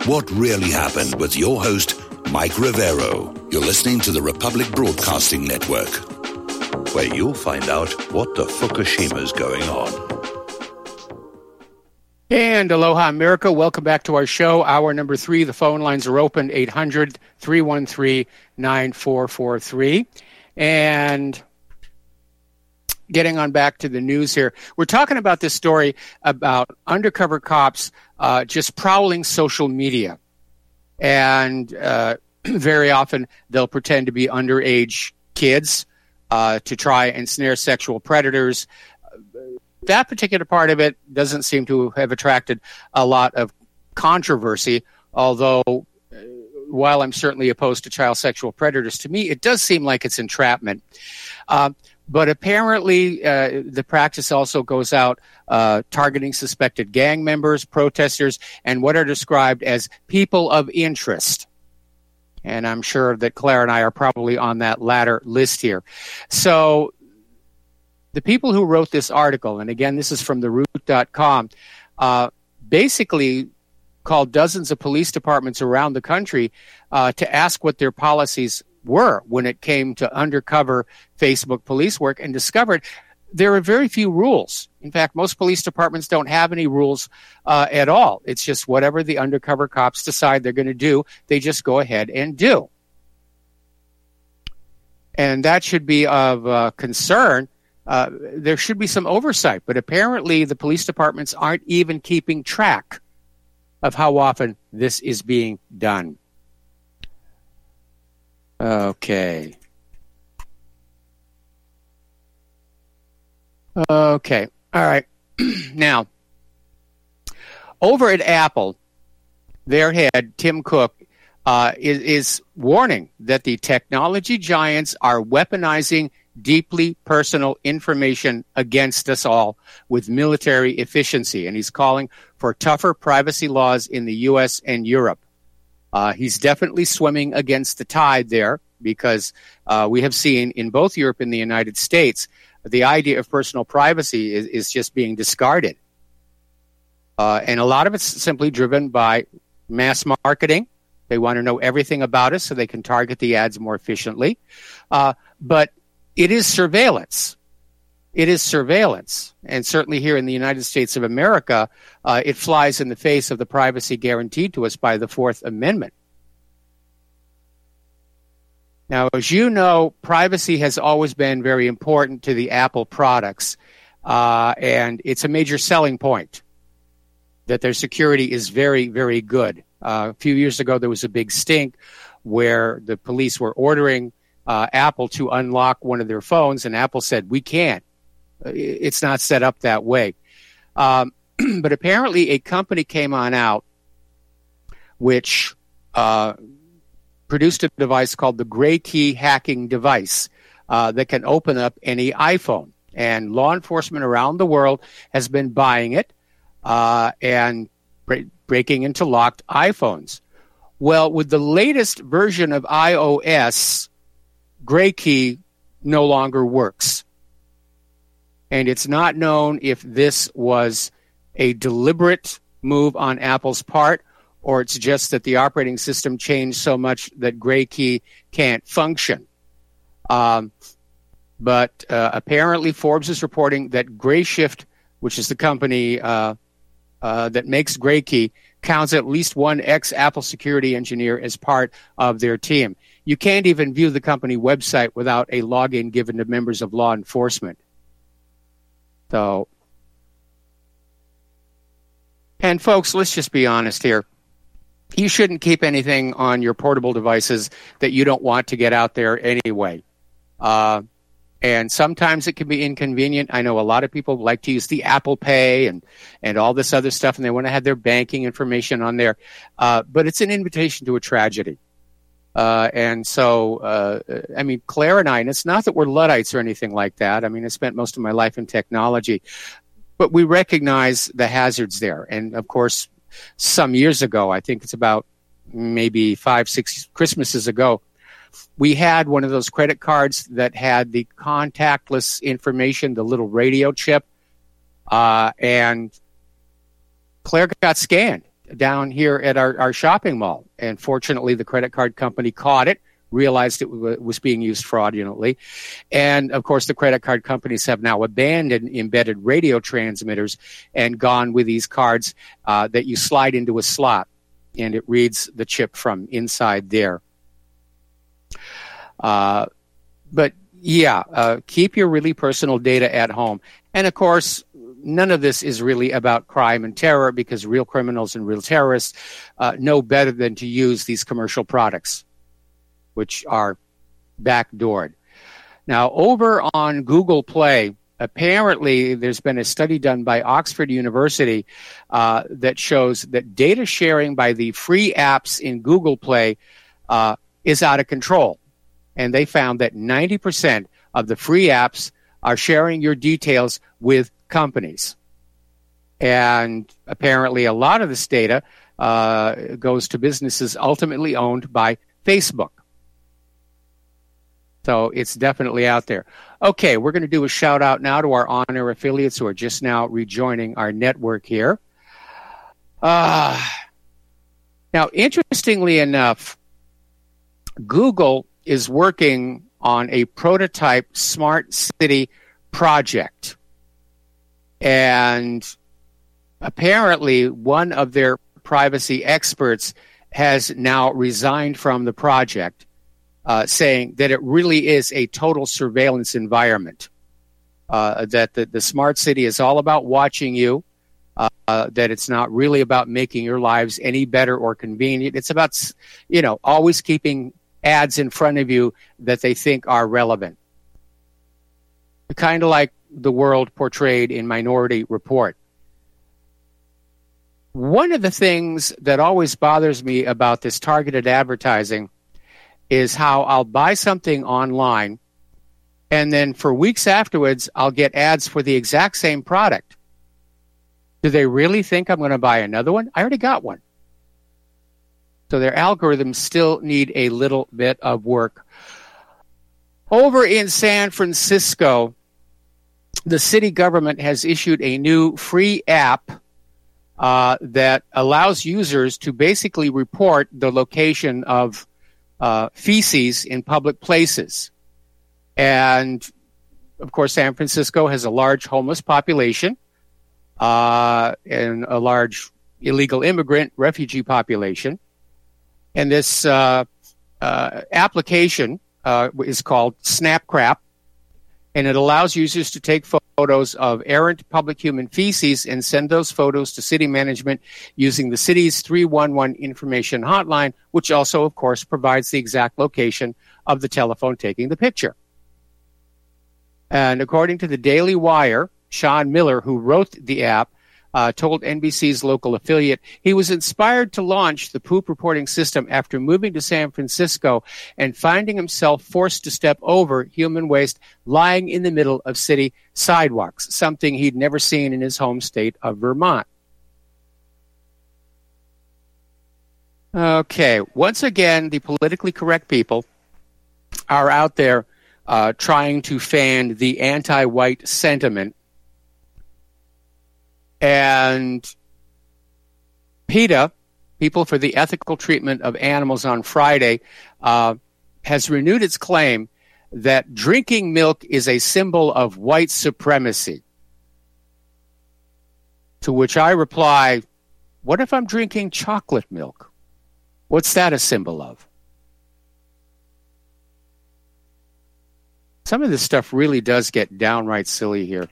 What really happened with your host, Mike Rivero. You're listening to the Republic Broadcasting Network, where you'll find out what the Fukushima's going on. And aloha, America. Welcome back to our show. Hour number 3. The phone lines are open, 800-313-9443. And getting on back to the news here, we're talking about this story about undercover cops just prowling social media. And very often they'll pretend to be underage kids to try and snare sexual predators. That particular part of it doesn't seem to have attracted a lot of controversy, although while I'm certainly opposed to child sexual predators, to me it does seem like it's entrapment. But apparently the practice also goes out targeting suspected gang members, protesters, and what are described as people of interest. And I'm sure that Claire and I are probably on that latter list here. So the people who wrote this article, and again, this is from theroot.com, basically called dozens of police departments around the country to ask what their policies were when it came to undercover Facebook police work, and discovered there are very few rules. In fact, most police departments don't have any rules at all. It's just whatever the undercover cops decide they're going to do, they just go ahead and do. And that should be of concern. There should be some oversight, but apparently the police departments aren't even keeping track of how often this is being done. Okay. All right. Now, over at Apple, their head, Tim Cook, is warning that the technology giants are weaponizing deeply personal information against us all with military efficiency. And he's calling for tougher privacy laws in the U.S. and Europe. He's definitely swimming against the tide there, because we have seen in both Europe and the United States, the idea of personal privacy is just being discarded. And a lot of it's simply driven by mass marketing. They want to know everything about us so they can target the ads more efficiently. But it is surveillance. It is surveillance. And certainly here in the United States of America, it flies in the face of the privacy guaranteed to us by the Fourth Amendment. Now, as you know, privacy has always been very important to the Apple products, and it's a major selling point that their security is very, very good. A few years ago, there was a big stink where the police were ordering Apple to unlock one of their phones, and Apple said, we can't. It's not set up that way. But apparently a company came on out which produced a device called the Gray Key hacking device that can open up any iPhone. And law enforcement around the world has been buying it and breaking into locked iPhones. Well, with the latest version of iOS, Gray Key no longer works. And it's not known if this was a deliberate move on Apple's part, or it's just that the operating system changed so much that Gray Key can't function. But apparently Forbes is reporting that Grayshift, which is the company that makes Gray Key, counts at least one ex-Apple security engineer as part of their team. You can't even view the company website without a login given to members of law enforcement. So, and folks, let's just be honest here. You shouldn't keep anything on your portable devices that you don't want to get out there anyway. And sometimes it can be inconvenient. I know a lot of people like to use the Apple Pay and all this other stuff, and they want to have their banking information on there. But it's an invitation to a tragedy. And so, I mean, Claire and I, and it's not that we're Luddites or anything like that. I mean, I spent most of my life in technology, but we recognize the hazards there. And of course, some years ago, I think it's about maybe 5-6 Christmases ago, we had one of those credit cards that had the contactless information, the little radio chip, and Claire got scanned. down here at our shopping mall. And fortunately, the credit card company caught it, realized it was being used fraudulently. And, of course, the credit card companies have now abandoned embedded radio transmitters and gone with these cards that you slide into a slot, and it reads the chip from inside there. But, yeah, keep your really personal data at home. And, of course, none of this is really about crime and terror, because real criminals and real terrorists know better than to use these commercial products, which are backdoored. Now, over on Google Play, apparently there's been a study done by Oxford University that shows that data sharing by the free apps in Google Play is out of control. And they found that 90% of the free apps are sharing your details with companies. And apparently a lot of this data goes to businesses ultimately owned by Facebook. So it's definitely out there. Okay, we're going to do a shout out now to our on-air affiliates who are just now rejoining our network here. Now, interestingly enough, Google is working on a prototype smart city project. And apparently one of their privacy experts has now resigned from the project, saying that it really is a total surveillance environment, that the smart city is all about watching you, that it's not really about making your lives any better or convenient. It's about, always keeping ads in front of you that they think are relevant. Kind of like the world portrayed in Minority Report. One of the things that always bothers me about this targeted advertising is how I'll buy something online, and then for weeks afterwards, I'll get ads for the exact same product. Do they really think I'm going to buy another one? I already got one. So their algorithms still need a little bit of work. Over in San Francisco, the city government has issued a new free app that allows users to basically report the location of feces in public places. And, of course, San Francisco has a large homeless population and a large illegal immigrant refugee population. And this application is called SnapCrap, and it allows users to take photos of errant public human feces and send those photos to city management using the city's 311 information hotline, which also, of course, provides the exact location of the telephone taking the picture. And according to the Daily Wire, Sean Miller, who wrote the app, told NBC's local affiliate he was inspired to launch the poop reporting system after moving to San Francisco and finding himself forced to step over human waste lying in the middle of city sidewalks, something he'd never seen in his home state of Vermont. Okay, once again, the politically correct people are out there trying to fan the anti-white sentiment. And PETA, People for the Ethical Treatment of Animals on Friday, has renewed its claim that drinking milk is a symbol of white supremacy. To which I reply, what if I'm drinking chocolate milk? What's that a symbol of? Some of this stuff really does get downright silly here.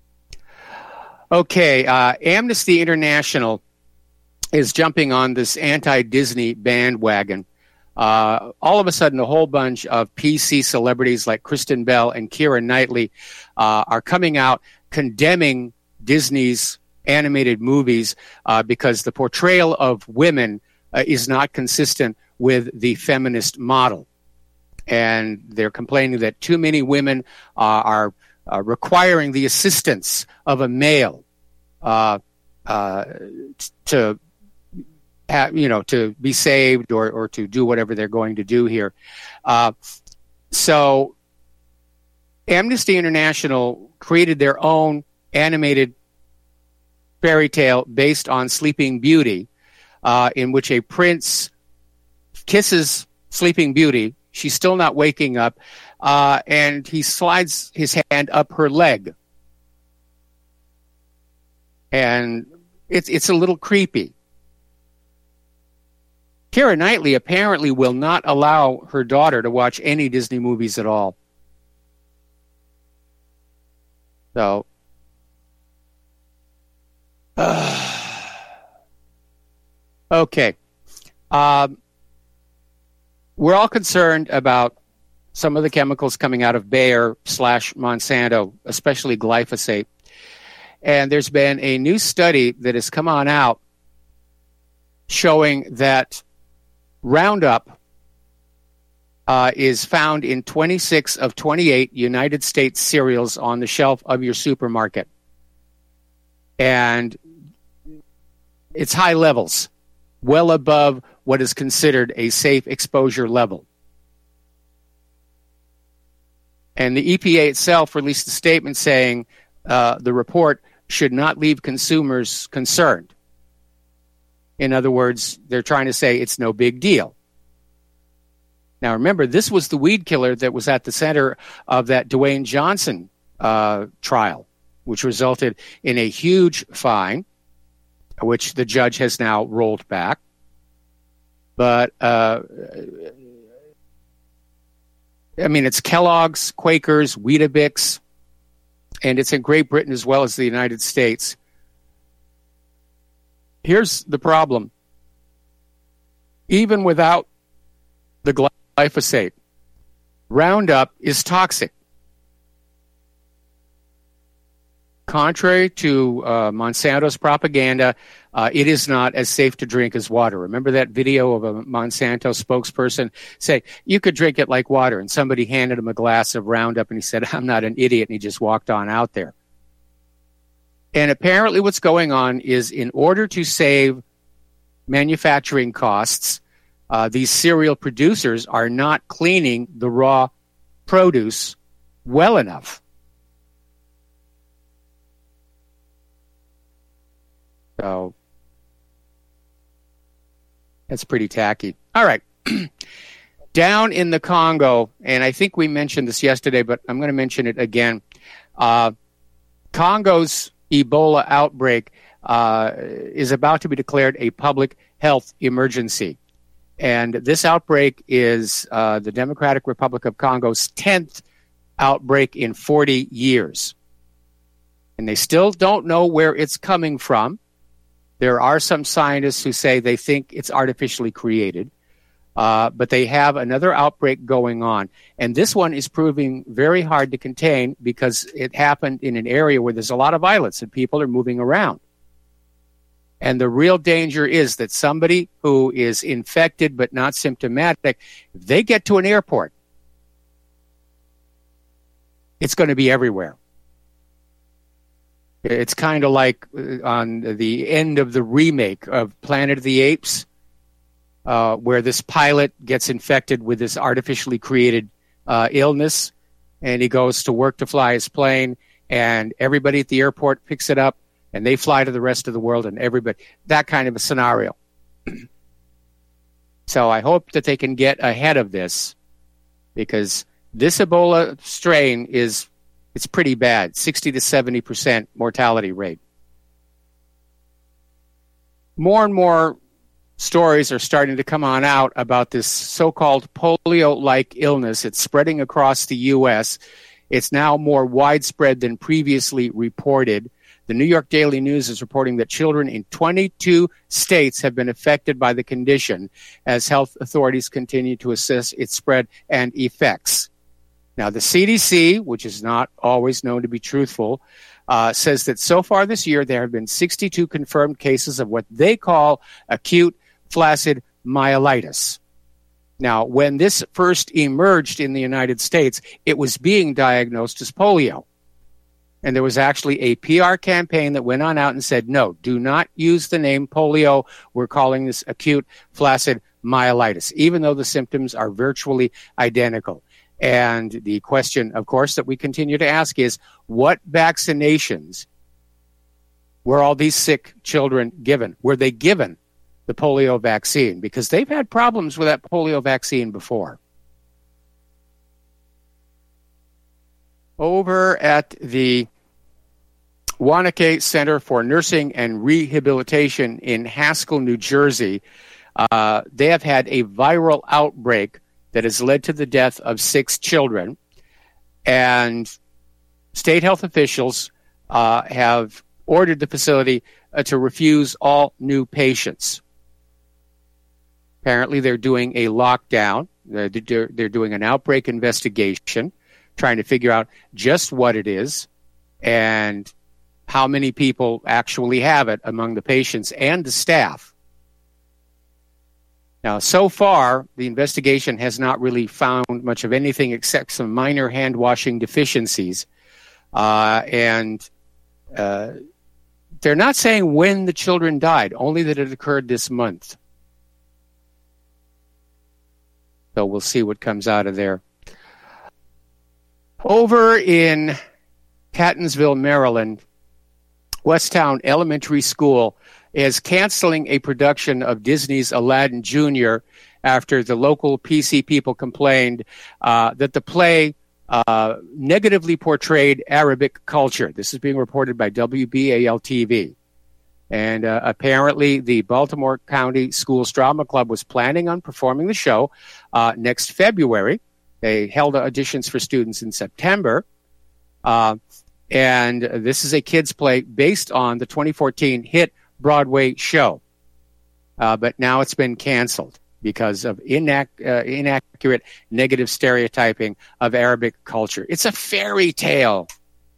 Okay, Amnesty International is jumping on this anti-Disney bandwagon. All of a sudden, a whole bunch of PC celebrities like Kristen Bell and Keira Knightley are coming out condemning Disney's animated movies because the portrayal of women is not consistent with the feminist model. And they're complaining that too many women are requiring the assistance of a male to be saved or to do whatever they're going to do here. So Amnesty International created their own animated fairy tale based on Sleeping Beauty, in which a prince kisses Sleeping Beauty. She's still not waking up, and he slides his hand up her leg. And it's a little creepy. Keira Knightley apparently will not allow her daughter to watch any Disney movies at all. So, okay. We're all concerned about some of the chemicals coming out of Bayer/Monsanto, especially glyphosate. And there's been a new study that has come on out showing that Roundup is found in 26 of 28 United States cereals on the shelf of your supermarket. And it's high levels, well above what is considered a safe exposure level. And the EPA itself released a statement saying the report should not leave consumers concerned. In other words, they're trying to say it's no big deal. Now, remember, this was the weed killer that was at the center of that Dwayne Johnson trial, which resulted in a huge fine, which the judge has now rolled back. But, I mean, it's Kellogg's, Quakers, Weetabix, and it's in Great Britain as well as the United States. Here's the problem. Even without the glyphosate, Roundup is toxic. Contrary to Monsanto's propaganda, it is not as safe to drink as water. Remember that video of a Monsanto spokesperson say, you could drink it like water, and somebody handed him a glass of Roundup, and he said, I'm not an idiot, and he just walked on out there. And apparently what's going on is in order to save manufacturing costs, these cereal producers are not cleaning the raw produce well enough. So that's pretty tacky. All right. Down in the Congo, and I think we mentioned this yesterday, but I'm going to mention it again. Congo's Ebola outbreak is about to be declared a public health emergency. And this outbreak is the Democratic Republic of Congo's 10th outbreak in 40 years. And they still don't know where it's coming from. There are some scientists who say they think it's artificially created, but they have another outbreak going on. And this one is proving very hard to contain because it happened in an area where there's a lot of violence and people are moving around. And the real danger is that somebody who is infected but not symptomatic, if they get to an airport, it's going to be everywhere. It's kind of like on the end of the remake of Planet of the Apes, where this pilot gets infected with this artificially created illness, and he goes to work to fly his plane, and everybody at the airport picks it up, and they fly to the rest of the world, and everybody, that kind of a scenario. So I hope that they can get ahead of this, because this Ebola strain it's pretty bad, 60 to 70% mortality rate. More and more stories are starting to come on out about this so-called polio-like illness. It's spreading across the U.S. It's now more widespread than previously reported. The New York Daily News is reporting that children in 22 states have been affected by the condition as health authorities continue to assess its spread and effects. Now, the CDC, which is not always known to be truthful, says that so far this year there have been 62 confirmed cases of what they call acute flaccid myelitis. Now, when this first emerged in the United States, it was being diagnosed as polio. And there was actually a PR campaign that went on out and said, no, do not use the name polio. We're calling this acute flaccid myelitis, even though the symptoms are virtually identical. And the question, of course, that we continue to ask is, what vaccinations were all these sick children given? Were they given the polio vaccine, because they've had problems with that polio vaccine before. Over at the Wanakay Center for Nursing and Rehabilitation in Haskell, New Jersey, they have had a viral outbreak that has led to the death of 6 children. And state health officials have ordered the facility to refuse all new patients. Apparently, they're doing a lockdown. They're doing an outbreak investigation, trying to figure out just what it is and how many people actually have it among the patients and the staff. Now, so far, the investigation has not really found much of anything except some minor hand-washing deficiencies. And they're not saying when the children died, only that it occurred this month. So we'll see what comes out of there. Over in Catonsville, Maryland, Westtown Elementary School is canceling a production of Disney's Aladdin Jr. after the local PC people complained that the play negatively portrayed Arabic culture. This is being reported by WBAL-TV. And apparently the Baltimore County Schools Drama Club was planning on performing the show next February. They held auditions for students in September. And this is a kids' play based on the 2014 hit Broadway show. But now it's been canceled because of inaccurate negative stereotyping of Arabic culture. It's a fairy tale.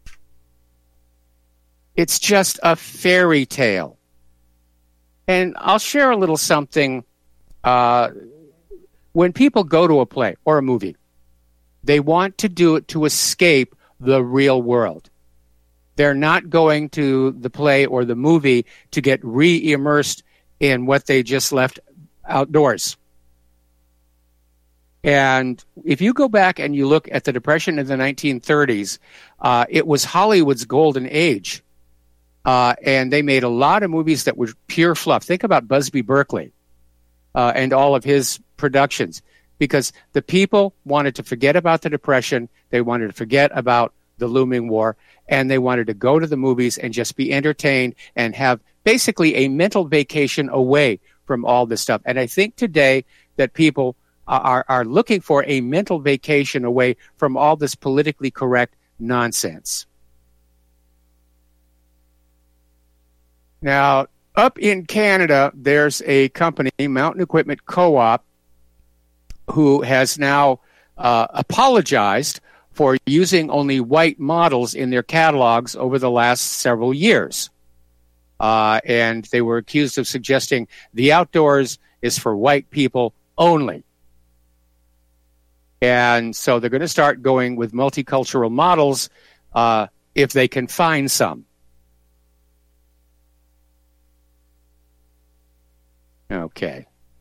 It's just a fairy tale. And I'll share a little something. When people go to a play or a movie, they want to do it to escape the real world. They're not going to the play or the movie to get re-immersed in what they just left outdoors. And if you go back and you look at the Depression in the 1930s, it was Hollywood's golden age. And they made a lot of movies that were pure fluff. Think about Busby Berkeley and all of his productions, because the people wanted to forget about the Depression. They wanted to forget about the looming war, and they wanted to go to the movies and just be entertained and have basically a mental vacation away from all this stuff. And I think today that people are looking for a mental vacation away from all this politically correct nonsense. Now, up in Canada, there's a company, Mountain Equipment Co-op, who has now apologized for using only white models in their catalogs over the last several years. And they were accused of suggesting the outdoors is for white people only. And so they're going to start going with multicultural models if they can find some. Okay.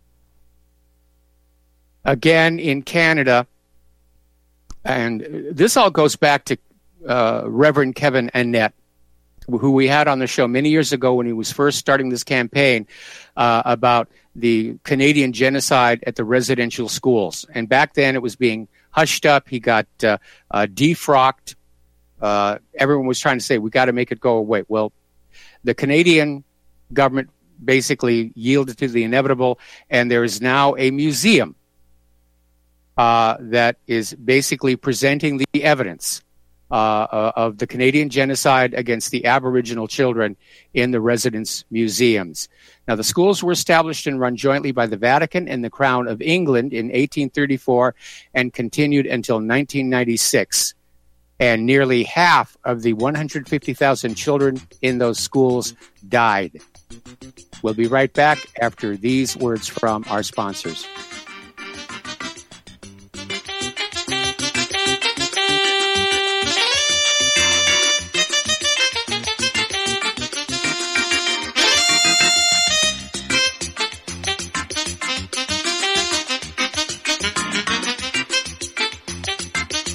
Again, in Canada, and this all goes back to Reverend Kevin Annett, who we had on the show many years ago when he was first starting this campaign about the Canadian genocide at the residential schools. And back then it was being hushed up. He got defrocked. Everyone was trying to say, we got to make it go away. Well, the Canadian government basically yielded to the inevitable, and there is now a museum that is basically presenting the evidence of the Canadian genocide against the Aboriginal children in the residence museums. Now, the schools were established and run jointly by the Vatican and the Crown of England in 1834 and continued until 1996. And nearly half of the 150,000 children in those schools died. We'll be right back after these words from our sponsors.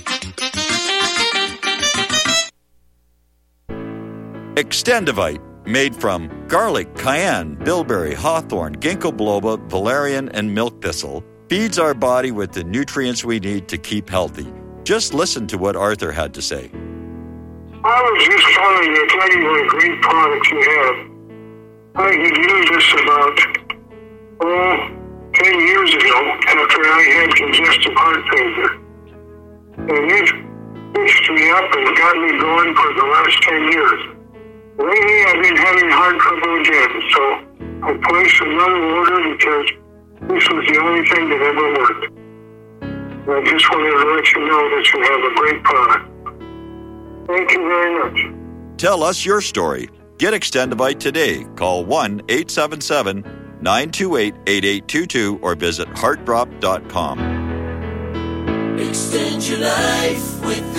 Extendivite, made from garlic, cayenne, bilberry, hawthorn, ginkgo biloba, valerian, and milk thistle, feeds our body with the nutrients we need to keep healthy. Just listen to what Arthur had to say. I was just calling to tell you what a great product you have. I had used this about 10 years ago after I had congestive heart failure. And it fixed me up and got me going for the last 10 years. Lately I've been having heart trouble again, so I placed another order because this was the only thing that ever worked. And I just wanted to let you know that you have a great product. Thank you very much. Tell us your story. Get Extendivite today. Call 1-877-928-8822 or visit heartdrop.com. Extend your life with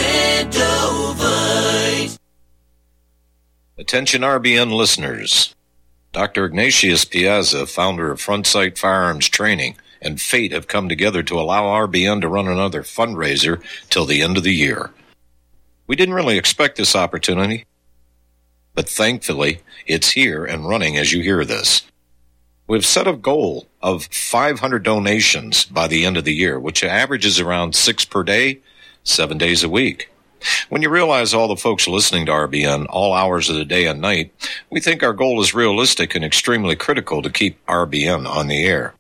Extendivite. Attention RBN listeners. Dr. Ignatius Piazza, founder of Front Sight Firearms Training, and Fate have come together to allow RBN to run another fundraiser till the end of the year. We didn't really expect this opportunity, but thankfully, it's here and running as you hear this. We've set a goal of 500 donations by the end of the year, which averages around 6 per day, 7 days a week. When you realize all the folks listening to RBN all hours of the day and night, we think our goal is realistic and extremely critical to keep RBN on the air.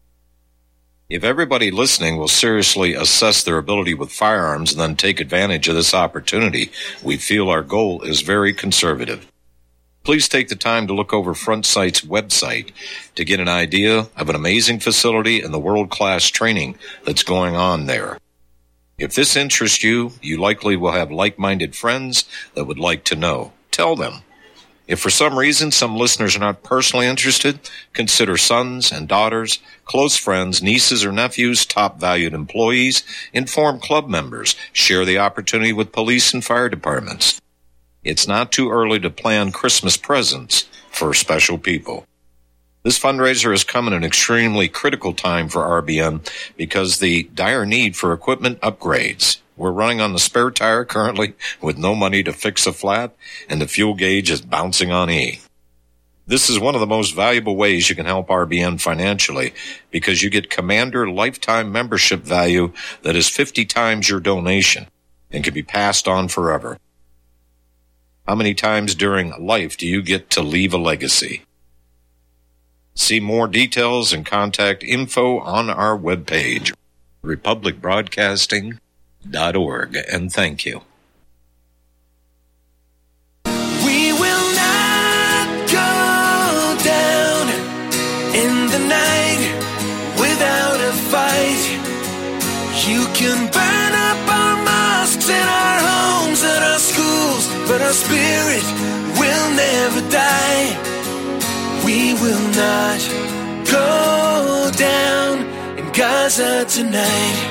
If everybody listening will seriously assess their ability with firearms and then take advantage of this opportunity, we feel our goal is very conservative. Please take the time to look over Front Sight's website to get an idea of an amazing facility and the world-class training that's going on there. If this interests you, you likely will have like-minded friends that would like to know. Tell them. If for some reason some listeners are not personally interested, consider sons and daughters, close friends, nieces or nephews, top valued employees, inform club members, share the opportunity with police and fire departments. It's not too early to plan Christmas presents for special people. This fundraiser has come at an extremely critical time for RBN because the dire need for equipment upgrades. We're running on the spare tire currently with no money to fix a flat, and the fuel gauge is bouncing on E. This is one of the most valuable ways you can help RBN financially because you get Commander lifetime membership value that is 50 times your donation and can be passed on forever. How many times during life do you get to leave a legacy? See more details and contact info on our webpage, republicbroadcasting.org, and thank you. We will not go down in the night without a fight. You can burn up our mosques and our homes and our schools, but our spirit will never die. We will not go down in Gaza tonight.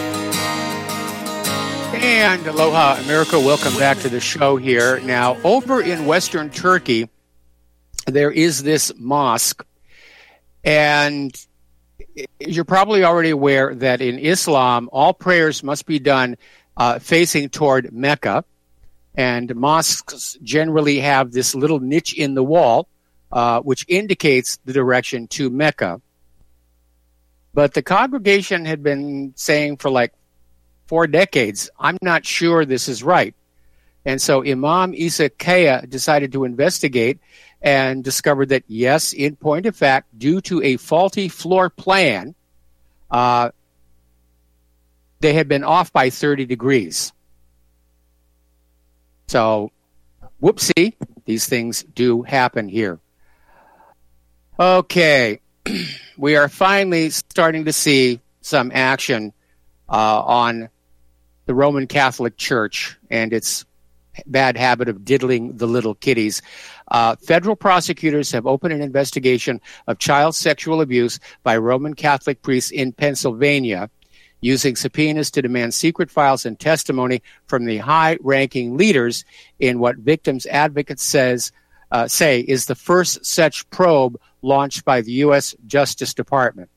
And aloha, America. Welcome back to the show here. Now, over in Western Turkey, there is this mosque. And you're probably already aware that in Islam, all prayers must be done facing toward Mecca. And mosques generally have this little niche in the wall, which indicates the direction to Mecca. But the congregation had been saying for like 4 decades, I'm not sure this is right. And so Imam Isa Kaya decided to investigate and discovered that, yes, in point of fact, due to a faulty floor plan, they had been off by 30 degrees. So, whoopsie, these things do happen here. Okay, we are finally starting to see some action on the Roman Catholic Church and its bad habit of diddling the little kiddies. Federal prosecutors have opened an investigation of child sexual abuse by Roman Catholic priests in Pennsylvania, using subpoenas to demand secret files and testimony from the high-ranking leaders in what victims advocates say is the first such probe launched by the U.S. Justice Department.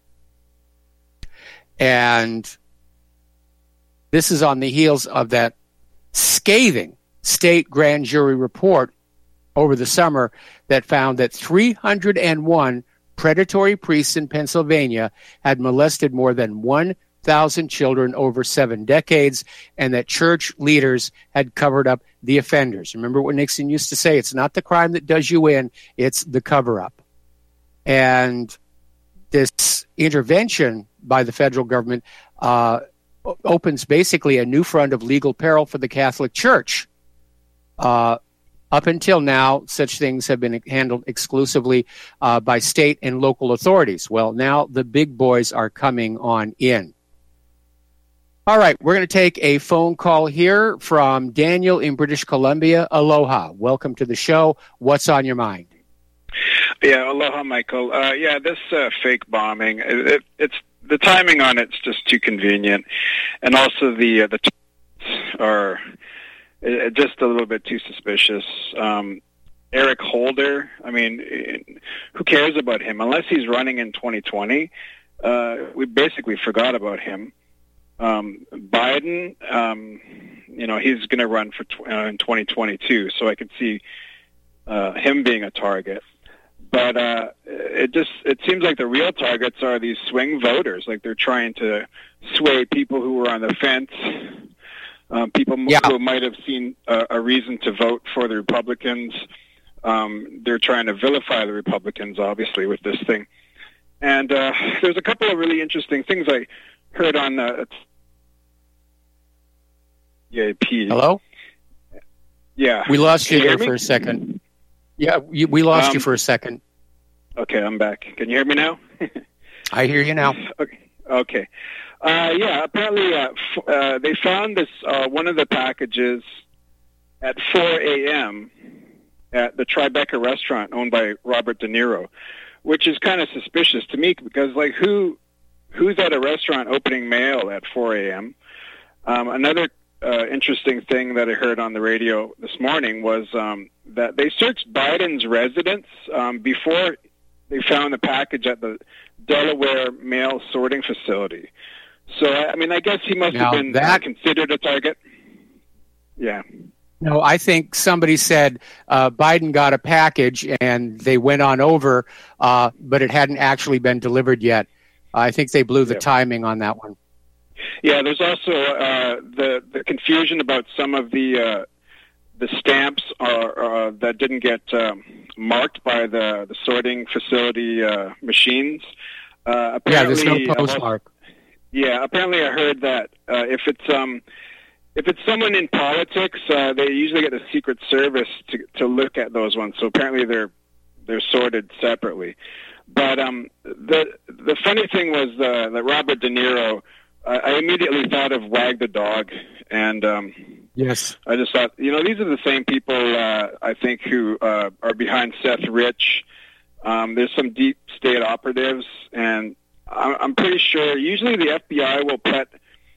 And this is on the heels of that scathing state grand jury report over the summer that found that 301 predatory priests in Pennsylvania had molested more than 1,000 children over 7 decades, and that church leaders had covered up the offenders. Remember what Nixon used to say, it's not the crime that does you in, it's the cover-up. And this intervention by the federal government opens basically a new front of legal peril for the Catholic Church. Up until now, such things have been handled exclusively by state and local authorities. Well, now the big boys are coming on in. All right, we're going to take a phone call here from Daniel in British Columbia. Aloha. Welcome to the show. What's on your mind? Yeah, aloha, Michael. This fake bombing, it's the timing on it's just too convenient, and also the are just a little bit too suspicious. Eric Holder, I mean, who cares about him? Unless he's running in 2020, we basically forgot about him. Biden, he's going to run for in 2022, so I could see him being a target. But it seems like the real targets are these swing voters. Like they're trying to sway people who were on the fence, people who might have seen a reason to vote for the Republicans. They're trying to vilify the Republicans, obviously, with this thing. And there's a couple of really interesting things I heard on EAP. Hello? Yeah. We lost you there for a second. Yeah, we lost you for a second. Okay, I'm back. Can you hear me now? I hear you now. Okay. Apparently they found this one of the packages at 4 a.m. at the Tribeca restaurant owned by Robert De Niro, which is kind of suspicious to me because, like, who's at a restaurant opening mail at 4 a.m.? Another interesting thing that I heard on the radio this morning was that they searched Biden's residence before they found the package at the Delaware mail sorting facility. So, I mean, I guess he must have been considered a target. Yeah. No, I think somebody said Biden got a package and they went on over, but it hadn't actually been delivered yet. I think they blew the timing on that one. Yeah, there's also the confusion about some of the stamps that didn't get marked by the sorting facility machines. There's no postmark. Apparently I heard that if it's someone in politics, they usually get the Secret Service to look at those ones. So apparently they're sorted separately. But the funny thing was that Robert De Niro. I immediately thought of Wag the Dog, and yes, I just thought, these are the same people I think who are behind Seth Rich. There's some deep state operatives, and I'm pretty sure usually the FBI will put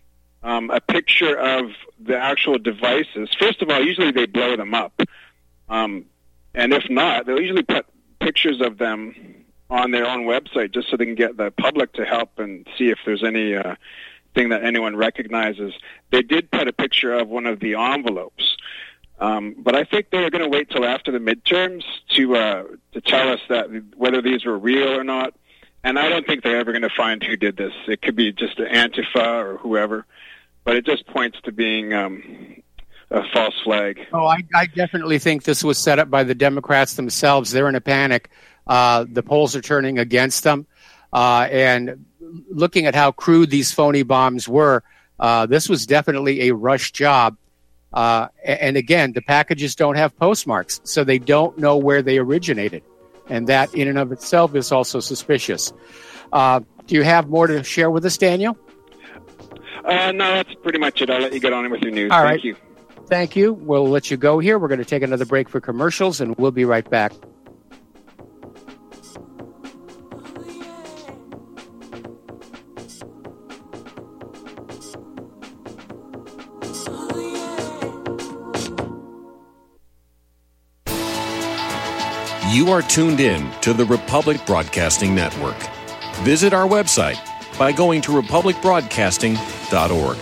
a picture of the actual devices. First of all, usually they blow them up, and if not, they'll usually put pictures of them on their own website just so they can get the public to help and see if there's any thing that anyone recognizes. They did put a picture of one of the envelopes, but I think they're going to wait till after the midterms to tell us that whether these were real or not. And I don't think they're ever going to find who did this. It could be just Antifa or whoever, but it just points to being a false flag. Oh, I definitely think this was set up by the Democrats themselves. They're in a panic. The polls are turning against them, and looking at how crude these phony bombs were, this was definitely a rush job. And again, the packages don't have postmarks, so they don't know where they originated. And that in and of itself is also suspicious. Do you have more to share with us, Daniel? No, that's pretty much it. I'll let you get on with your news. All Thank right. you. Thank you. We'll let you go here. We're going to take another break for commercials, and we'll be right back. You are tuned in to the Republic Broadcasting Network. Visit our website by going to republicbroadcasting.org.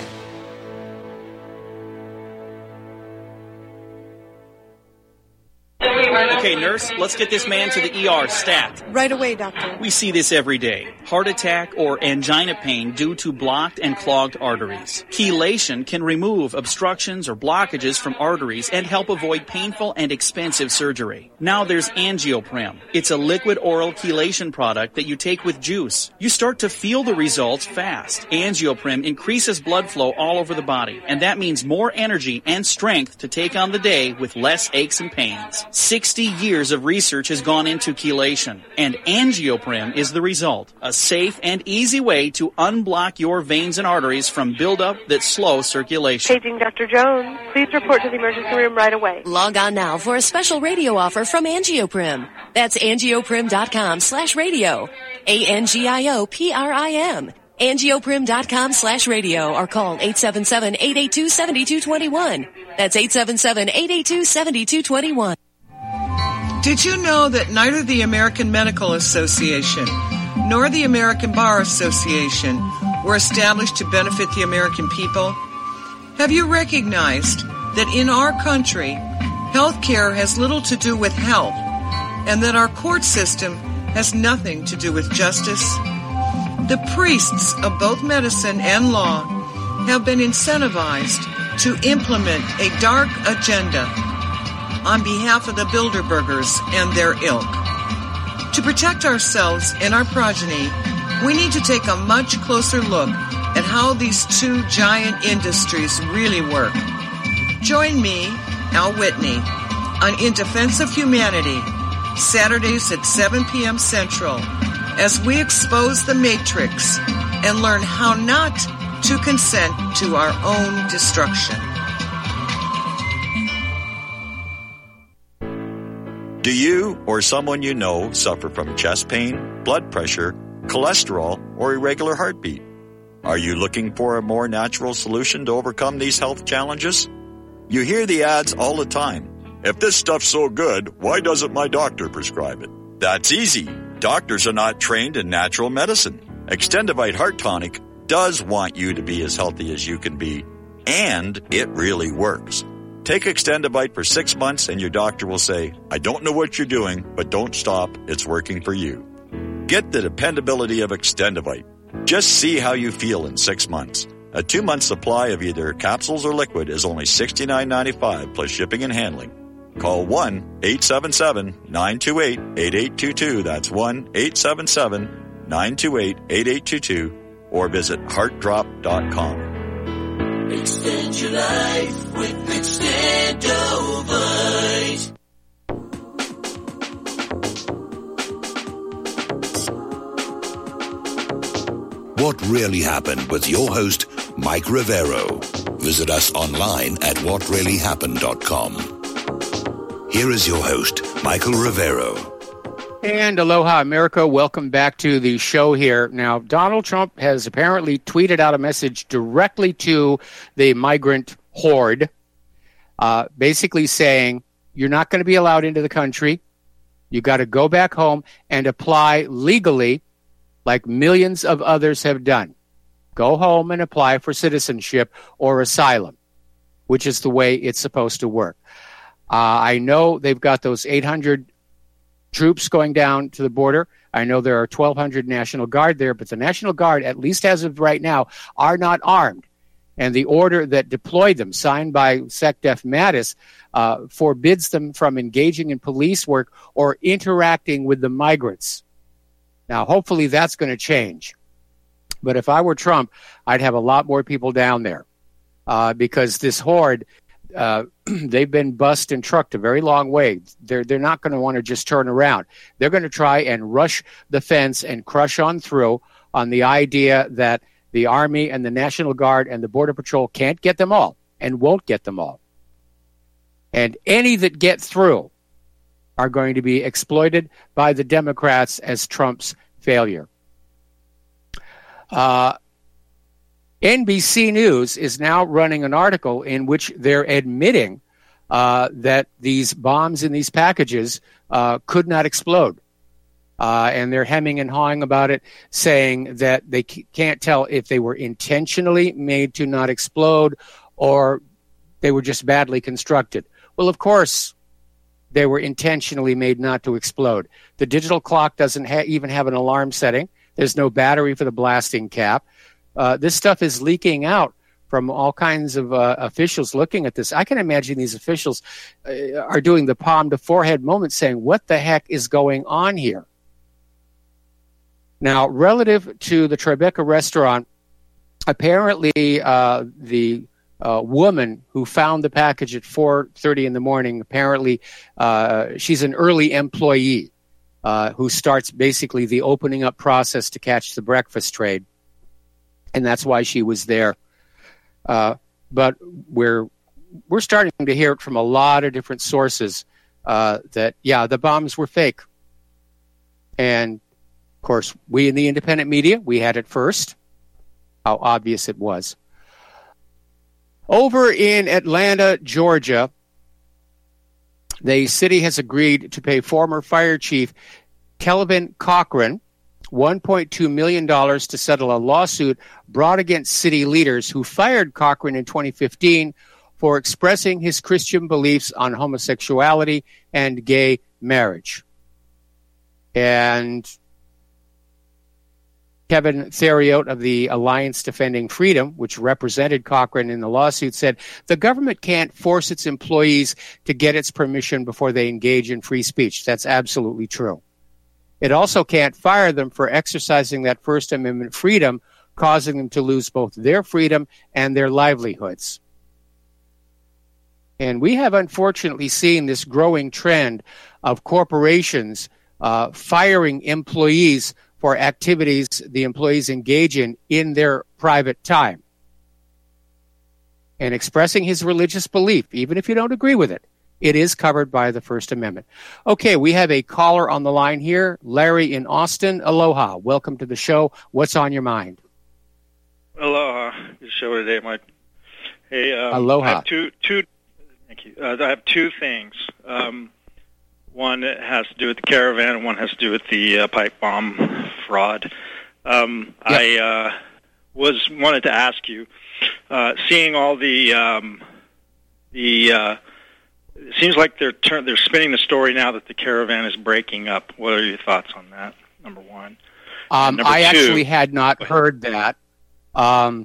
Okay, nurse, let's get this man to the ER stat. Right away, doctor. We see this every day. Heart attack or angina pain due to blocked and clogged arteries. Chelation can remove obstructions or blockages from arteries and help avoid painful and expensive surgery. Now there's Angioprim. It's a liquid oral chelation product that you take with juice. You start to feel the results fast. Angioprim increases blood flow all over the body, and that means more energy and strength to take on the day with less aches and pains. 60 years of research has gone into chelation, and Angioprim is the result. A safe and easy way to unblock your veins and arteries from buildup that slow circulation. Paging Dr. Jones. Please report to the emergency room right away. Log on now for a special radio offer from Angioprim. That's angioprim.com/radio. ANGIOPRIM. Angioprim.com/radio or call 877-882-7221. That's 877-882-7221. Did you know that neither the American Medical Association nor the American Bar Association were established to benefit the American people? Have you recognized that in our country, health care has little to do with health, and that our court system has nothing to do with justice? The priests of both medicine and law have been incentivized to implement a dark agenda on behalf of the Bilderbergers and their ilk. To protect ourselves and our progeny, we need to take a much closer look at how these two giant industries really work. Join me, Al Whitney, on In Defense of Humanity, Saturdays at 7 p.m. Central, as we expose the matrix and learn how not to consent to our own destruction. Do you or someone you know suffer from chest pain, blood pressure, cholesterol, or irregular heartbeat? Are you looking for a more natural solution to overcome these health challenges? You hear the ads all the time. If this stuff's so good, why doesn't my doctor prescribe it? That's easy. Doctors are not trained in natural medicine. Extendivite Heart Tonic does want you to be as healthy as you can be, and it really works. Take Extendivite for 6 months and your doctor will say, I don't know what you're doing, but don't stop. It's working for you. Get the dependability of Extendivite. Just see how you feel in 6 months. A 2-month supply of either capsules or liquid is only $69.95 plus shipping and handling. Call 1-877-928-8822. That's 1-877-928-8822 or visit heartdrop.com. Extend your life with Extendovite. What Really Happened with your host, Mike Rivero. Visit us online at whatreallyhappened.com. Here is your host, Michael Rivero. And aloha, America. Welcome back to the show here. Now, Donald Trump has apparently tweeted out a message directly to the migrant horde, basically saying, you're not going to be allowed into the country. You got to go back home and apply legally like millions of others have done. Go home and apply for citizenship or asylum, which is the way it's supposed to work. I know they've got those 800 troops going down to the border. I know there are 1,200 National Guard there, but the National Guard, at least as of right now, are not armed. And the order that deployed them, signed by SecDef Mattis, forbids them from engaging in police work or interacting with the migrants. Now, hopefully that's going to change. But if I were Trump, I'd have a lot more people down there because this horde, they've been bussed and trucked a very long way. They're not going to want to just turn around. They're going to try and rush the fence and crush on through on the idea that the Army and the National Guard and the Border Patrol can't get them all and won't get them all. And any that get through are going to be exploited by the Democrats as Trump's failure. NBC News is now running an article in which they're admitting that these bombs in these packages could not explode. And they're hemming and hawing about it, saying that they can't tell if they were intentionally made to not explode or they were just badly constructed. Well, of course, they were intentionally made not to explode. The digital clock doesn't even have an alarm setting. There's no battery for the blasting cap. This stuff is leaking out from all kinds of officials looking at this. I can imagine these officials are doing the palm to forehead moment saying, what the heck is going on here? Now, relative to the Tribeca restaurant, apparently the woman who found the package at 4:30 in the morning, apparently she's an early employee who starts basically the opening up process to catch the breakfast trade. And that's why she was there. But we're starting to hear it from a lot of different sources that, yeah, the bombs were fake. And, of course, we in the independent media, we had it first. How obvious it was. Over in Atlanta, Georgia, the city has agreed to pay former fire chief Kelvin Cochran $1.2 million to settle a lawsuit brought against city leaders who fired Cochran in 2015 for expressing his Christian beliefs on homosexuality and gay marriage. And Kevin Theriot of the Alliance Defending Freedom, which represented Cochran in the lawsuit, said the government can't force its employees to get its permission before they engage in free speech. That's absolutely true. It also can't fire them for exercising that First Amendment freedom, causing them to lose both their freedom and their livelihoods. And we have unfortunately seen this growing trend of corporations firing employees for activities the employees engage in their private time. And expressing his religious belief, even if you don't agree with it, it is covered by the First Amendment. Okay, we have a caller on the line here, Larry in Austin. Aloha. Welcome to the show. What's on your mind? Aloha. Good show today, Mike. Hey, Aloha. I have two. Thank you. I have two things. One has to do with the caravan, and one has to do with the pipe bomb fraud. Yep. I wanted to ask you, seeing all it seems like they're spinning the story now that the caravan is breaking up. What are your thoughts on that? Number one. I actually had not heard that. But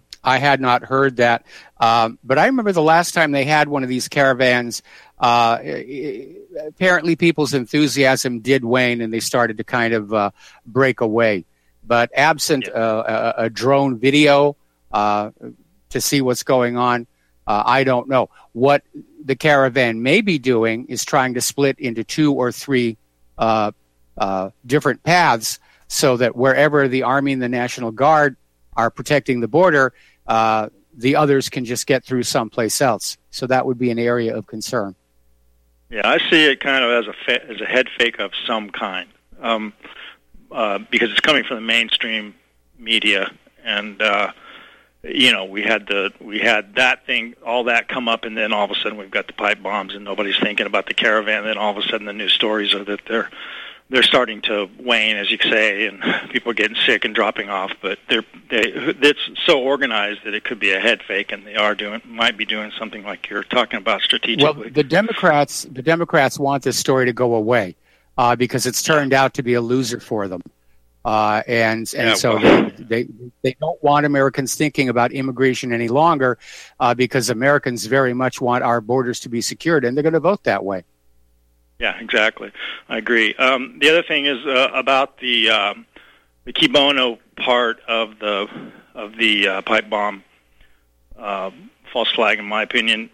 I remember the last time they had one of these caravans, apparently people's enthusiasm did wane and they started to kind of break away. But absent a drone video to see what's going on, I don't know. What the caravan may be doing is trying to split into 2 or 3 different paths so that wherever the Army and the National Guard are protecting the border, the others can just get through someplace else. So that would be an area of concern. Yeah, I see it kind of as a head fake of some kind, because it's coming from the mainstream media, and we had that thing, all that come up, and then all of a sudden we've got the pipe bombs, and nobody's thinking about the caravan. And then all of a sudden the news stories are that they're starting to wane, as you say, and people are getting sick and dropping off. But it's so organized that it could be a head fake, and they might be doing something like you're talking about strategically. Well, the Democrats want this story to go away because it's turned out to be a loser for them, they don't want Americans thinking about immigration any longer because Americans very much want our borders to be secured, and they're going to vote that way. Yeah, exactly. I agree. The other thing is about the Kibono part of the pipe bomb false flag. In my opinion,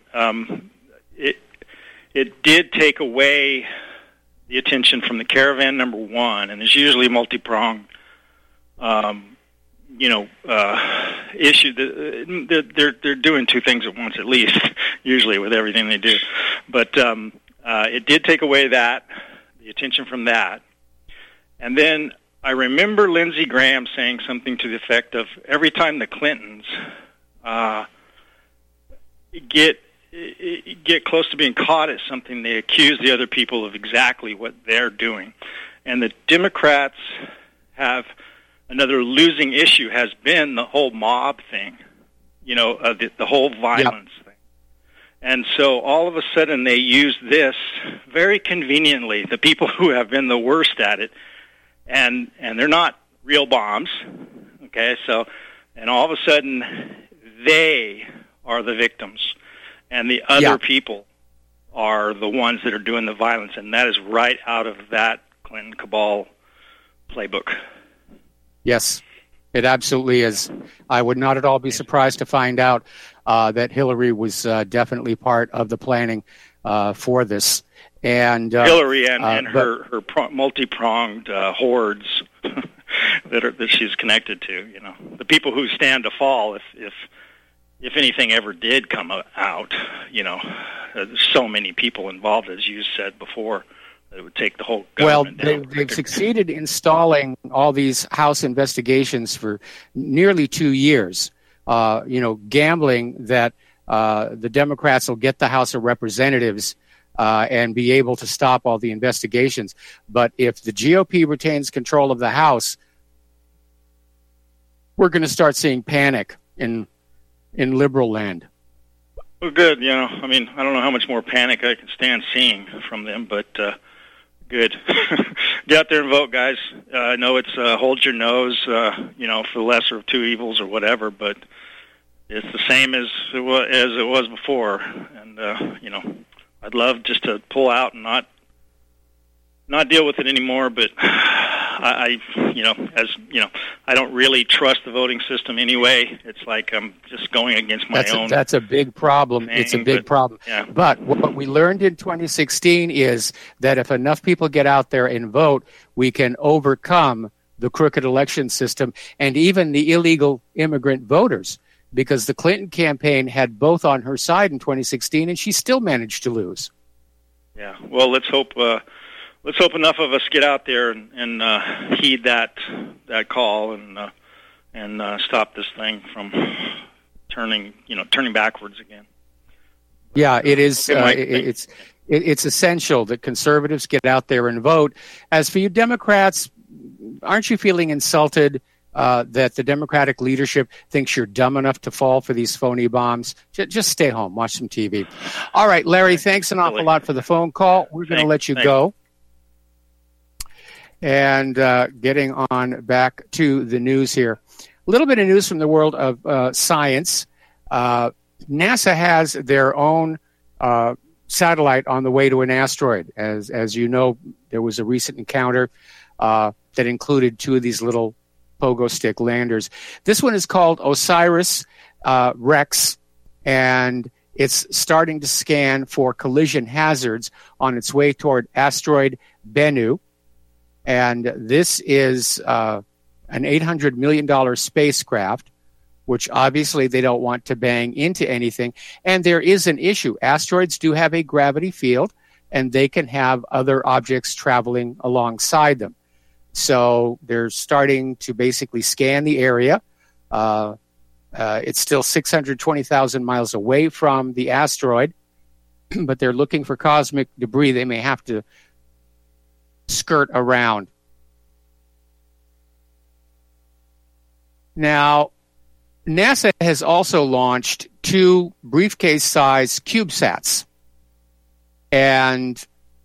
it did take away the attention from the caravan, number one, and it's usually multi-pronged. Issue. They're doing two things at once, at least, usually with everything they do, but. It did take away the attention from that. And then I remember Lindsey Graham saying something to the effect of every time the Clintons get close to being caught at something, they accuse the other people of exactly what they're doing. And the Democrats have another losing issue has been the whole mob thing, the whole violence thing. And so all of a sudden they use this very conveniently, the people who have been the worst at it, and they're not real bombs, okay? So, and all of a sudden they are the victims, and the other people are the ones that are doing the violence, and that is right out of that Clinton cabal playbook. Yes, it absolutely is. I would not at all be surprised to find out that Hillary was definitely part of the planning for this. And Hillary and her multi-pronged hordes that she's connected to. You know, the people who stand to fall if anything ever did come out. You know, there's so many people involved, as you said before. It would take the whole government down. They've succeeded in stalling all these House investigations for nearly 2 years. Gambling that the Democrats will get the House of Representatives and be able to stop all the investigations. But if the GOP retains control of the House, we're going to start seeing panic in liberal land. Well, good. You know, I mean, I don't know how much more panic I can stand seeing from them, but good. Get out there and vote, guys. I know it's hold your nose, for the lesser of two evils or whatever, but it's the same as it was before. And, I'd love just to pull out and not deal with it anymore, but I don't really trust the voting system anyway. It's like I'm just going against my own. That's a big problem. It's a big problem. Yeah. But what we learned in 2016 is that if enough people get out there and vote, we can overcome the crooked election system and even the illegal immigrant voters, because the Clinton campaign had both on her side in 2016, and she still managed to lose. Yeah. Well, let's hope enough of us get out there and heed that call and stop this thing from turning backwards again. Yeah, it is. It's essential that conservatives get out there and vote. As for you Democrats, aren't you feeling insulted that the Democratic leadership thinks you're dumb enough to fall for these phony bombs? Just stay home, watch some TV. All right, Larry, thanks an awful lot for the phone call. We're going to let you go. And getting on back to the news here. A little bit of news from the world of science. NASA has their own satellite on the way to an asteroid. As you know, there was a recent encounter that included two of these little pogo stick landers. This one is called OSIRIS-REx, and it's starting to scan for collision hazards on its way toward asteroid Bennu. And this is an $800 million spacecraft, which obviously they don't want to bang into anything. And there is an issue. Asteroids do have a gravity field, and they can have other objects traveling alongside them. So they're starting to basically scan the area. It's still 620,000 miles away from the asteroid, but they're looking for cosmic debris. They may have to skirt around. Now, NASA has also launched two briefcase-sized CubeSats, and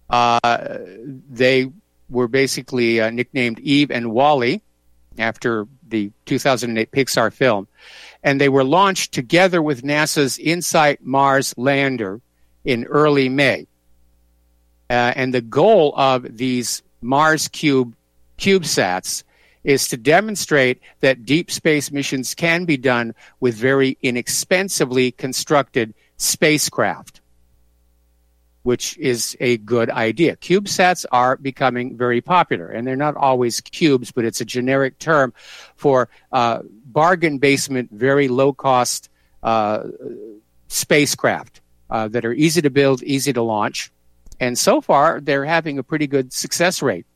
they were basically nicknamed Eve and Wally after the 2008 Pixar film, and they were launched together with NASA's InSight Mars lander in early May. And the goal of these Mars CubeSats is to demonstrate that deep space missions can be done with very inexpensively constructed spacecraft, which is a good idea. CubeSats are becoming very popular, and they're not always cubes, but it's a generic term for bargain basement, very low-cost spacecraft that are easy to build, easy to launch. And so far, they're having a pretty good success rate.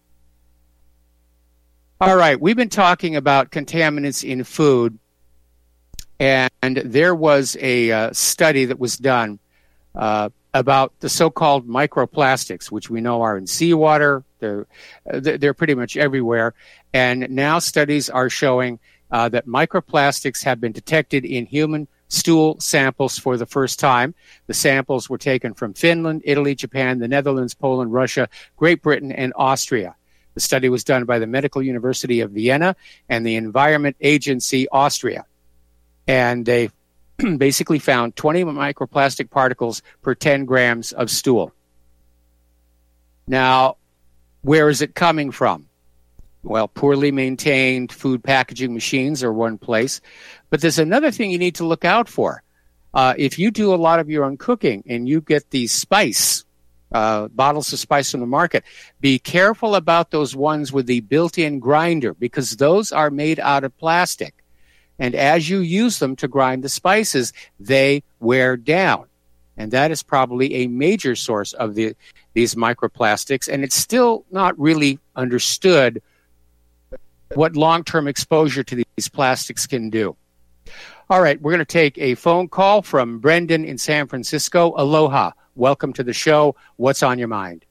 All right, we've been talking about contaminants in food, and there was a study that was done about the so-called microplastics, which we know are in seawater. They're pretty much everywhere. And now studies are showing that microplastics have been detected in human stool samples for the first time. The samples were taken from Finland, Italy, Japan, the Netherlands, Poland, Russia, Great Britain, and Austria. The study was done by the Medical University of Vienna and the Environment Agency Austria. And they basically found 20 microplastic particles per 10 grams of stool. Now, where is it coming from? Well, poorly maintained food packaging machines are one place. But there's another thing you need to look out for. If you do a lot of your own cooking and you get these spice, bottles of spice on the market, be careful about those ones with the built-in grinder, because those are made out of plastic. And as you use them to grind the spices, they wear down. And that is probably a major source of these microplastics. And it's still not really understood what long-term exposure to these plastics can do. All right, we're going to take a phone call from Brendan in San Francisco. Aloha. Welcome to the show. What's on your mind?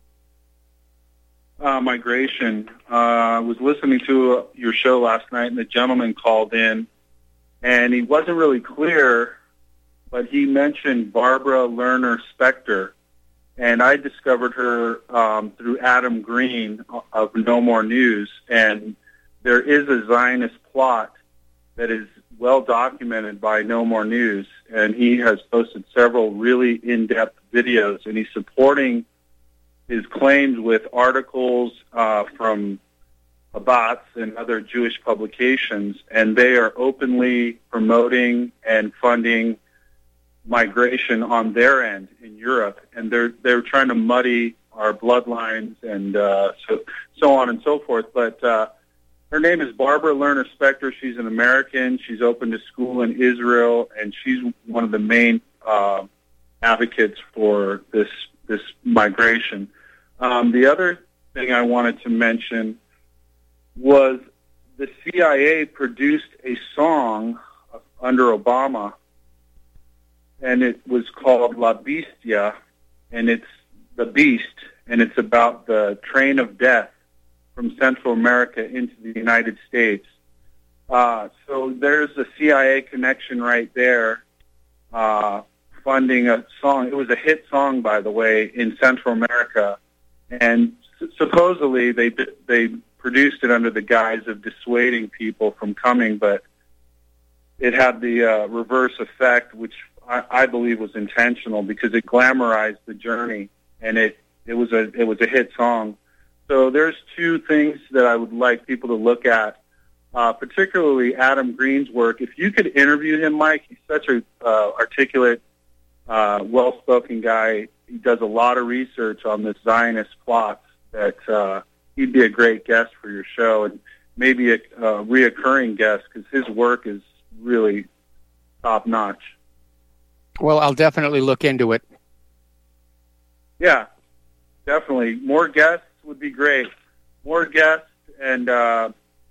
Migration. I was listening to your show last night, and the gentleman called in, and he wasn't really clear, but he mentioned Barbara Lerner Specter, and I discovered her through Adam Green of No More News, and there is a Zionist plot that is well documented by No More News, and he has posted several really in-depth videos, and he's supporting his claims with articles from Habatz and other Jewish publications, and they are openly promoting and funding migration on their end in Europe, and they're trying to muddy our bloodlines and so on and so forth. But her name is Barbara Lerner Specter. She's an American. She's opened a school in Israel, and she's one of the main advocates for this migration. The other thing I wanted to mention was the CIA produced a song under Obama, and it was called La Bestia, and it's the beast, and it's about the train of death from Central America into the United States. So there's a CIA connection right there, funding a song. It was a hit song, by the way, in Central America, and supposedly they produced it under the guise of dissuading people from coming, but it had the reverse effect, which I believe was intentional, because it glamorized the journey, and it was a hit song. So there's two things that I would like people to look at, particularly Adam Green's work. If you could interview him, Mike, he's such a articulate, well-spoken guy. He does a lot of research on this Zionist plot that he'd be a great guest for your show, and maybe a reoccurring guest, because his work is really top-notch. Well, I'll definitely look into it. Yeah, definitely. More guests would be great. More guests, and there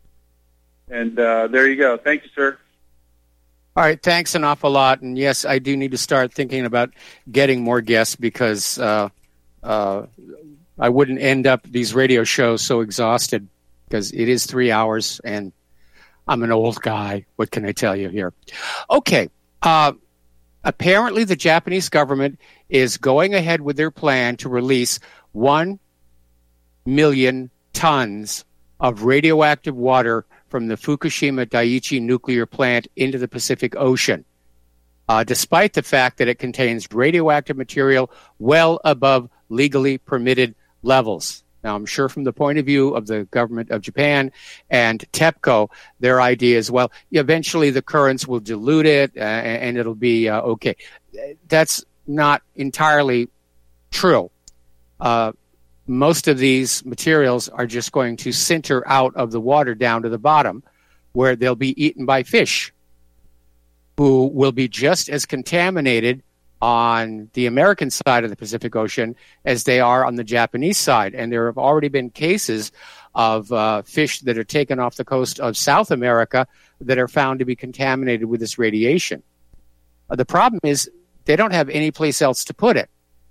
you go. Thank you, sir. All right, thanks an awful lot. And yes, I do need to start thinking about getting more guests, because I wouldn't end up these radio shows so exhausted, because it is 3 hours, and I'm an old guy. What can I tell you here? Okay. Apparently, the Japanese government is going ahead with their plan to release 1 million tons of radioactive water from the Fukushima Daiichi nuclear plant into the Pacific Ocean, despite the fact that it contains radioactive material well above legally permitted levels. Now, I'm sure from the point of view of the government of Japan and TEPCO, their idea is, well, eventually the currents will dilute it and it'll be okay. That's not entirely true. Most of these materials are just going to sinter out of the water down to the bottom, where they'll be eaten by fish, who will be just as contaminated on the American side of the Pacific Ocean as they are on the Japanese side. And there have already been cases of fish that are taken off the coast of South America that are found to be contaminated with this radiation. The problem is they don't have any place else to put it.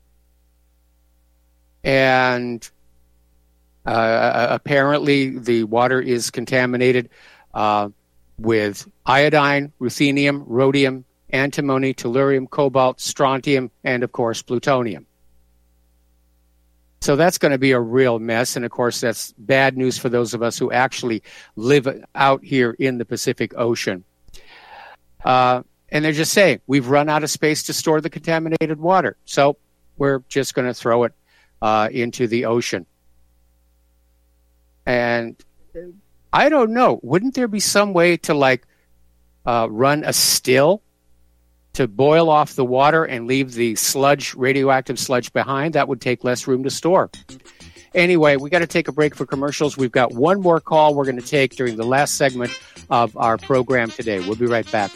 And apparently the water is contaminated with iodine, ruthenium, rhodium, antimony, tellurium, cobalt, strontium, and, of course, plutonium. So that's going to be a real mess. And, of course, that's bad news for those of us who actually live out here in the Pacific Ocean. And they're just saying, we've run out of space to store the contaminated water. So we're just going to throw it into the ocean. And I don't know. Wouldn't there be some way to, run a still to boil off the water and leave the sludge, radioactive sludge behind? That would take less room to store. Anyway, we got to take a break for commercials. We've got one more call we're going to take during the last segment of our program today. We'll be right back.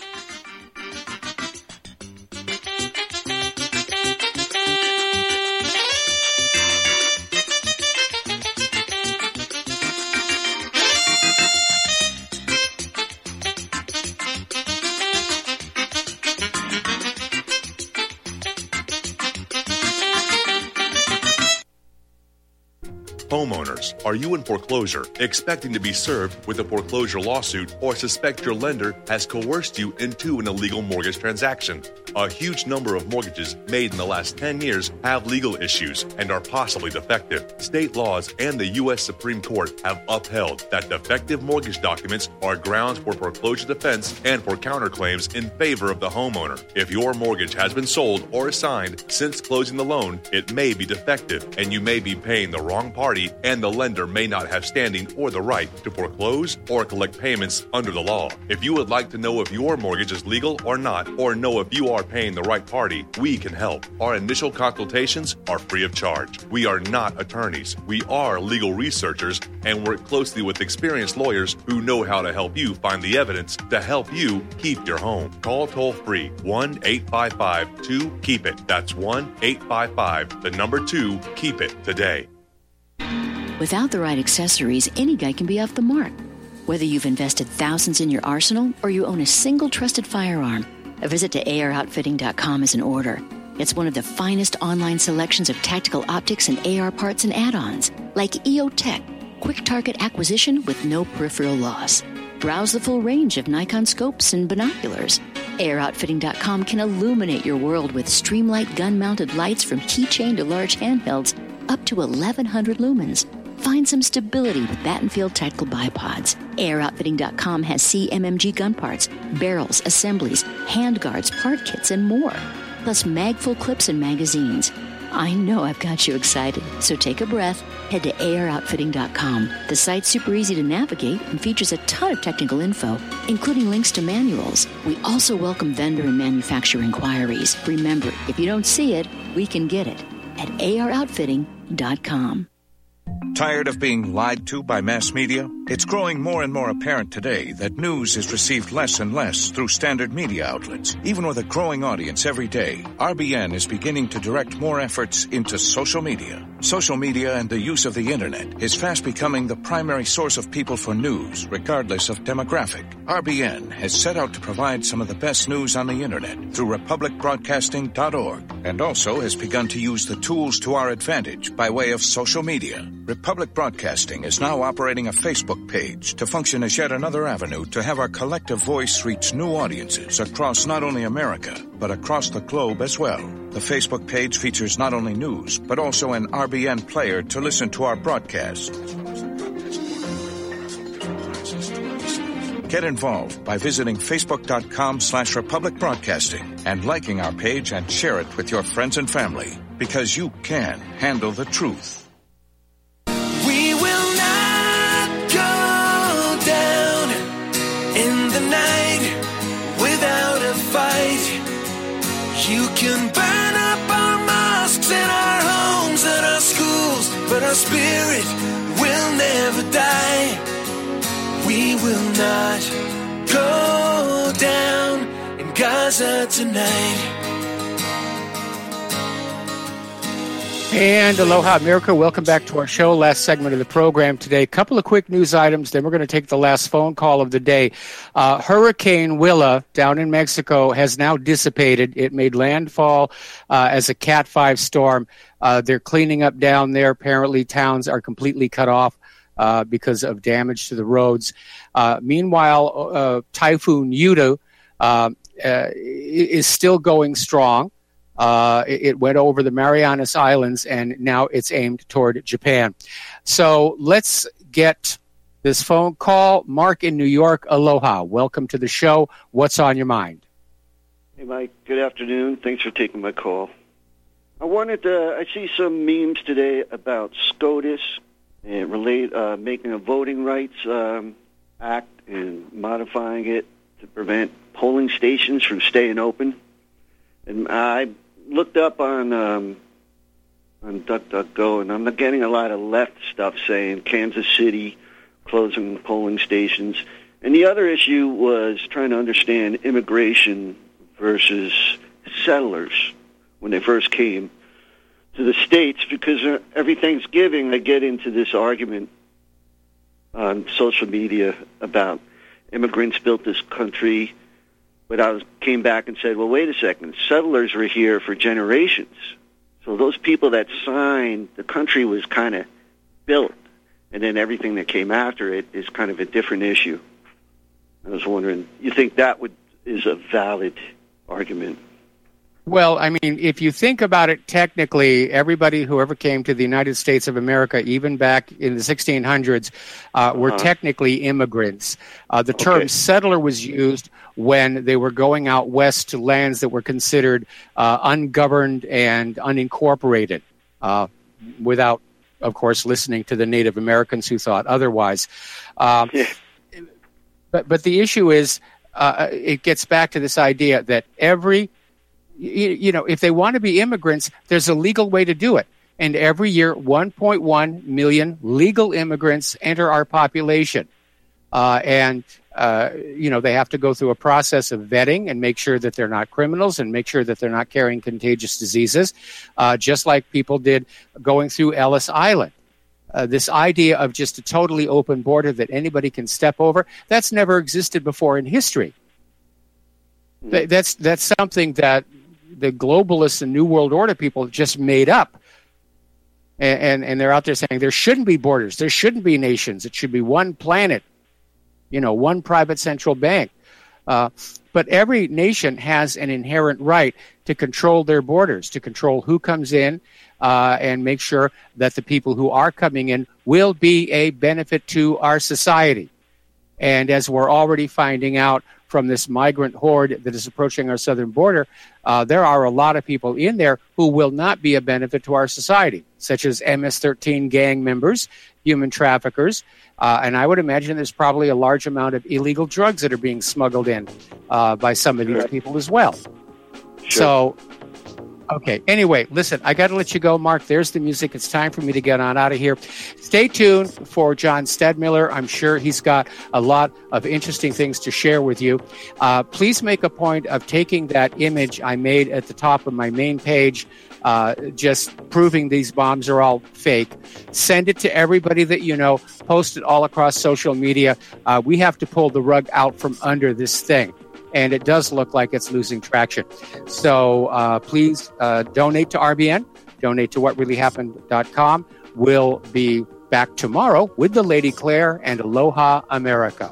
Homeowners, are you in foreclosure, expecting to be served with a foreclosure lawsuit, or suspect your lender has coerced you into an illegal mortgage transaction? A huge number of mortgages made in the last 10 years have legal issues and are possibly defective. State laws and the U.S. Supreme Court have upheld that defective mortgage documents are grounds for foreclosure defense and for counterclaims in favor of the homeowner. If your mortgage has been sold or assigned since closing the loan, it may be defective and you may be paying the wrong party, and the lender may not have standing or the right to foreclose or collect payments under the law. If you would like to know if your mortgage is legal or not, or know if you are paying the right party, we can help. Our initial consultations are free of charge. We are not attorneys. We are legal researchers and work closely with experienced lawyers who know how to help you find the evidence to help you keep your home. Call toll-free 1-855-2-KEEP-IT. That's 1-855-2-KEEP-IT today. Without the right accessories, any guy can be off the mark. Whether you've invested thousands in your arsenal or you own a single trusted firearm, a visit to AROutfitting.com is in order. It's one of the finest online selections of tactical optics and AR parts and add-ons, like EOTech, quick target acquisition with no peripheral loss. Browse the full range of Nikon scopes and binoculars. AROutfitting.com can illuminate your world with Streamlight gun-mounted lights from keychain to large handhelds up to 1,100 lumens. Find some stability with Battenfield Tactical Bipods. AirOutfitting.com has CMMG gun parts, barrels, assemblies, handguards, part kits, and more. Plus magful clips and magazines. I know I've got you excited, so take a breath. Head to AirOutfitting.com. The site's super easy to navigate and features a ton of technical info, including links to manuals. We also welcome vendor and manufacturer inquiries. Remember, if you don't see it, we can get it at AirOutfitting.com. Tired of being lied to by mass media? It's growing more and more apparent today that news is received less and less through standard media outlets. Even with a growing audience every day, RBN is beginning to direct more efforts into social media. Social media and the use of the internet is fast becoming the primary source of people for news, regardless of demographic. RBN has set out to provide some of the best news on the internet through republicbroadcasting.org, and also has begun to use the tools to our advantage by way of social media. Republic Broadcasting is now operating a Facebook page to function as yet another avenue to have our collective voice reach new audiences across not only America, but across the globe as well. The Facebook page features not only news, but also an RBN player to listen to our broadcast. Get involved by visiting facebook.com/Republic Broadcasting and liking our page and share it with your friends and family, because you can handle the truth. We will not go down in the night without a fight. You can burn up our mosques and our homes and our schools, but our spirit will never die. We will not go down in Gaza tonight. And aloha, America. Welcome back to our show. Last segment of the program today. A couple of quick news items, then we're going to take the last phone call of the day. Hurricane Willa down in Mexico has now dissipated. It made landfall as a Cat 5 storm. They're cleaning up down there. Apparently, towns are completely cut off because of damage to the roads. Meanwhile, Typhoon Yuta is still going strong. It went over the Marianas Islands, and now it's aimed toward Japan. So let's get this phone call. Mark in New York, aloha. Welcome to the show. What's on your mind? Hey, Mike. Good afternoon. Thanks for taking my call. I see some memes today about SCOTUS and making a voting rights act and modifying it to prevent polling stations from staying open. And I looked up on DuckDuckGo, and I'm getting a lot of left stuff saying Kansas City closing polling stations. And the other issue was trying to understand immigration versus settlers when they first came to the States, because every Thanksgiving I get into this argument on social media about immigrants built this country, but I came back and said, well, wait a second, settlers were here for generations. So those people that signed, the country was kind of built, and then everything that came after it is kind of a different issue. I was wondering, you think that is a valid argument? Well, I mean, if you think about it technically, everybody who ever came to the United States of America, even back in the 1600s, were technically immigrants. The term settler was used when they were going out west to lands that were considered ungoverned and unincorporated, without, of course, listening to the Native Americans who thought otherwise. But the issue is, it gets back to this idea that if they want to be immigrants, there's a legal way to do it. And every year, 1.1 million legal immigrants enter our population. They have to go through a process of vetting and make sure that they're not criminals and make sure that they're not carrying contagious diseases, just like people did going through Ellis Island. This idea of just a totally open border that anybody can step over, that's never existed before in history. That's something that the globalists and New World Order people just made up. And they're out there saying there shouldn't be borders. There shouldn't be nations. It should be one planet, one private central bank. But every nation has an inherent right to control their borders, to control who comes in, and make sure that the people who are coming in will be a benefit to our society. And as we're already finding out from this migrant horde that is approaching our southern border, there are a lot of people in there who will not be a benefit to our society, such as MS-13 gang members, human traffickers, and I would imagine there's probably a large amount of illegal drugs that are being smuggled in by some of these people as well. Sure. So, okay. Anyway, listen, I got to let you go, Mark. There's the music. It's time for me to get on out of here. Stay tuned for John Stedmiller. I'm sure he's got a lot of interesting things to share with you. Please make a point of taking that image I made at the top of my main page, just proving these bombs are all fake. Send it to everybody that you know. Post it all across social media. We have to pull the rug out from under this thing. And it does look like it's losing traction. So please donate to RBN, donate to whatreallyhappened.com. We'll be back tomorrow with the Lady Claire and Aloha America.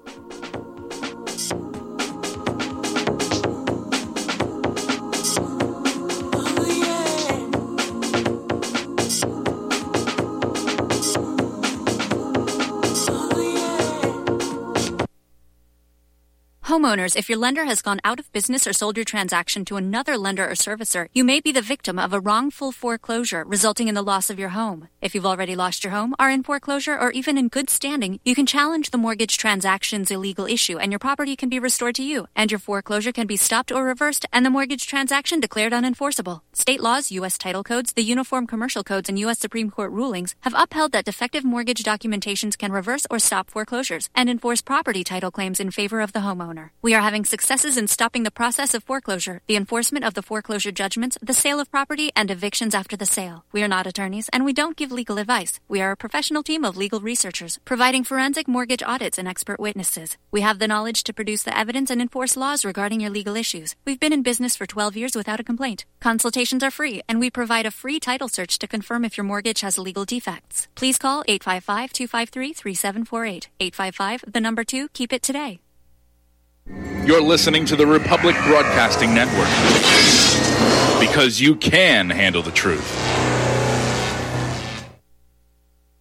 Homeowners, if your lender has gone out of business or sold your transaction to another lender or servicer, you may be the victim of a wrongful foreclosure, resulting in the loss of your home. If you've already lost your home, are in foreclosure, or even in good standing, you can challenge the mortgage transaction's illegal issue, and your property can be restored to you, and your foreclosure can be stopped or reversed, and the mortgage transaction declared unenforceable. State laws, U.S. title codes, the Uniform Commercial Codes, and U.S. Supreme Court rulings have upheld that defective mortgage documentations can reverse or stop foreclosures and enforce property title claims in favor of the homeowner. We are having successes in stopping the process of foreclosure, the enforcement of the foreclosure judgments, the sale of property, and evictions after the sale. We are not attorneys, and we don't give legal advice. We are a professional team of legal researchers, providing forensic mortgage audits and expert witnesses. We have the knowledge to produce the evidence and enforce laws regarding your legal issues. We've been in business for 12 years without a complaint. Consultations are free, and we provide a free title search to confirm if your mortgage has legal defects. Please call 855-253-3748. 855, the number 2, keep it today. You're listening to the Republic Broadcasting Network. Because you can handle the truth.